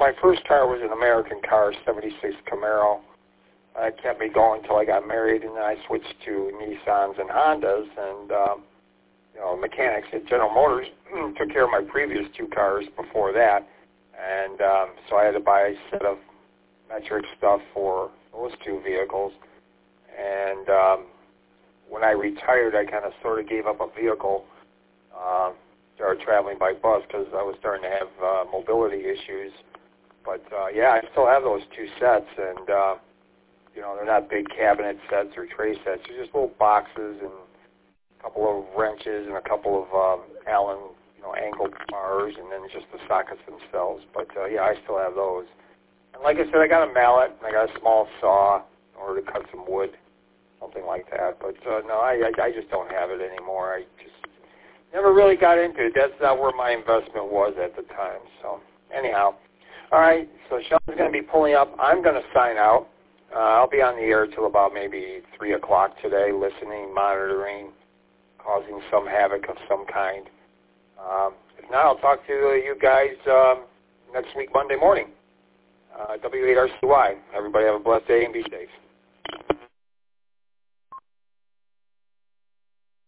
my first car was an American car, 76 Camaro. It kept me going until I got married, and then I switched to Nissans and Hondas, and mechanics at General Motors took care of my previous 2 cars before that, and so I had to buy a set of metric stuff for those 2 vehicles. And when I retired, I kind of sort of gave up a vehicle, started traveling by bus because I was starting to have mobility issues. But I still have those 2 sets, and they're not big cabinet sets or tray sets. They're just little boxes and a couple of wrenches and a couple of Allen, angle bars, and then just the sockets themselves. But I still have those. And like I said, I got a mallet and I got a small saw in order to cut some wood, something like that. But no, I just don't have it anymore. I just never really got into it. That's not where my investment was at the time. So anyhow, all right. So Sean's going to be pulling up. I'm going to sign out. I'll be on the air till about maybe 3 o'clock today, listening, monitoring, causing some havoc of some kind. If not, I'll talk to you guys next week, Monday morning. W8RCY. Everybody have a blessed day and be safe.